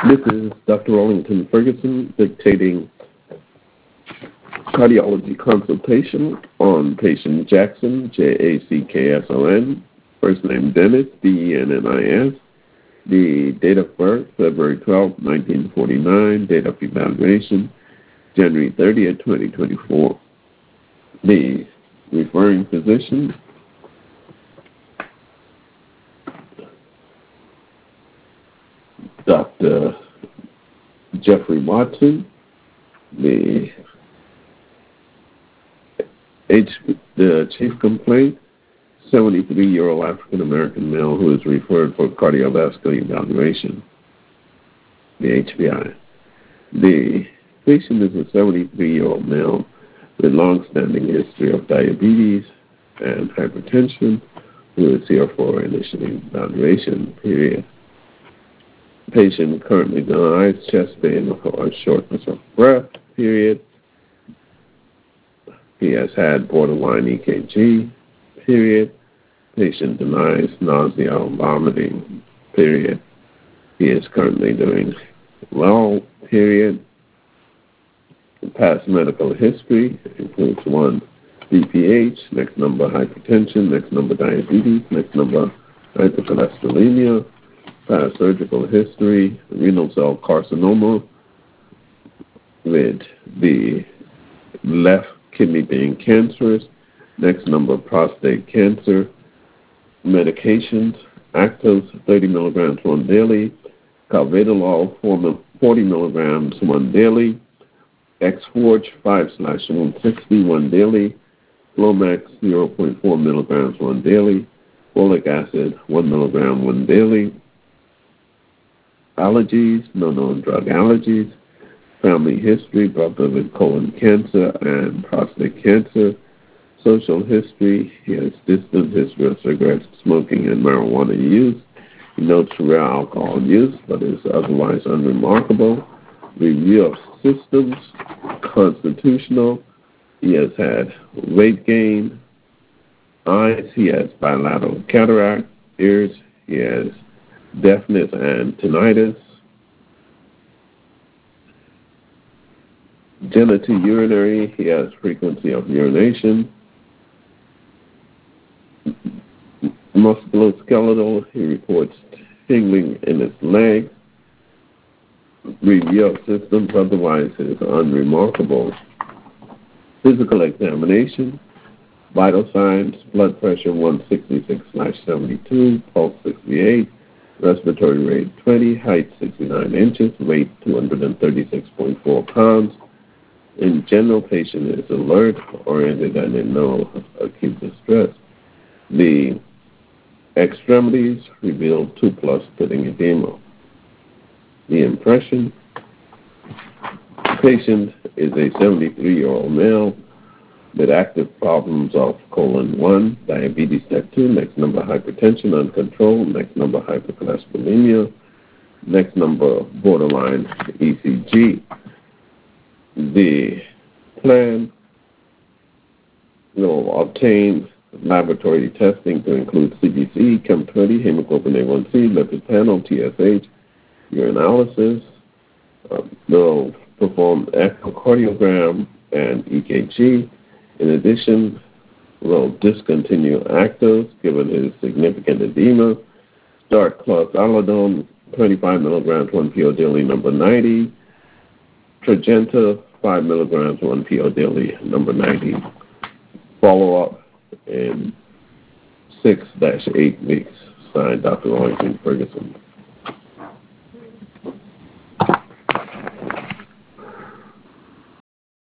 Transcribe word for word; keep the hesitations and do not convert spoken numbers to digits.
This is Doctor Rollington Ferguson dictating cardiology consultation on patient Jackson, J A C K S O N, first name Dennis, D E N N I S, the date of birth, February twelfth, nineteen forty-nine, date of evaluation, January thirtieth, twenty twenty-four. The referring physician, Doctor Jeffrey Watson, the H, the chief complaint, seventy-three-year-old African-American male who is referred for cardiovascular evaluation, the H B I. The patient is a seventy-three-year-old male with long-standing history of diabetes and hypertension who is here for initial evaluation, period. Patient currently denies chest pain or shortness of breath, period. He has had borderline E K G, period. Patient denies nausea or vomiting, period. He is currently doing well, period. Past medical history includes one, B P H, next number hypertension, next number diabetes, next number hypercholesterolemia, past surgical history, renal cell carcinoma with the left kidney being cancerous, next number prostate cancer, medications, Actos thirty milligrams one daily, Calvedolol forty milligrams one daily, Exforge five slash one sixty one daily, Flomax zero point four milligrams one daily, folic acid one milligram one daily, allergies, no known drug allergies, family history, brother with colon cancer and prostate cancer, social history, he has distant history of cigarette smoking and marijuana use. He notes rare alcohol use, but is otherwise unremarkable. Review of systems, constitutional. He has had weight gain. Eyes, he has bilateral cataract. Ears, he has deafness and tinnitus. Genitourinary, he has frequency of urination. Musculoskeletal, he reports tingling in his legs. Review of systems, otherwise is unremarkable. Physical examination, vital signs, blood pressure one sixty-six slash seventy-two, pulse sixty-eight, respiratory rate twenty, height sixty-nine inches, weight two hundred thirty-six point four pounds. In general, patient is alert, oriented, and in no acute distress. The extremities reveal two plus pitting edema. The impression, patient is a seventy-three-year-old male with active problems of colon one, diabetes type two, next number hypertension uncontrolled, next number hypercholesterolemia, next number borderline E C G. The plan will obtain laboratory testing to include C B C, Chem twenty, hemoglobin A one C, lipid panel, T S H, urinalysis. Uh, they'll perform echocardiogram and E K G. In addition, we'll discontinue Actos given his significant edema. Start clothalidone, twenty-five milligrams, one pill daily, number ninety. Tragenta, five milligrams, one pill daily, number ninety. Follow up in six to eight weeks. Signed, Doctor Rollington Ferguson.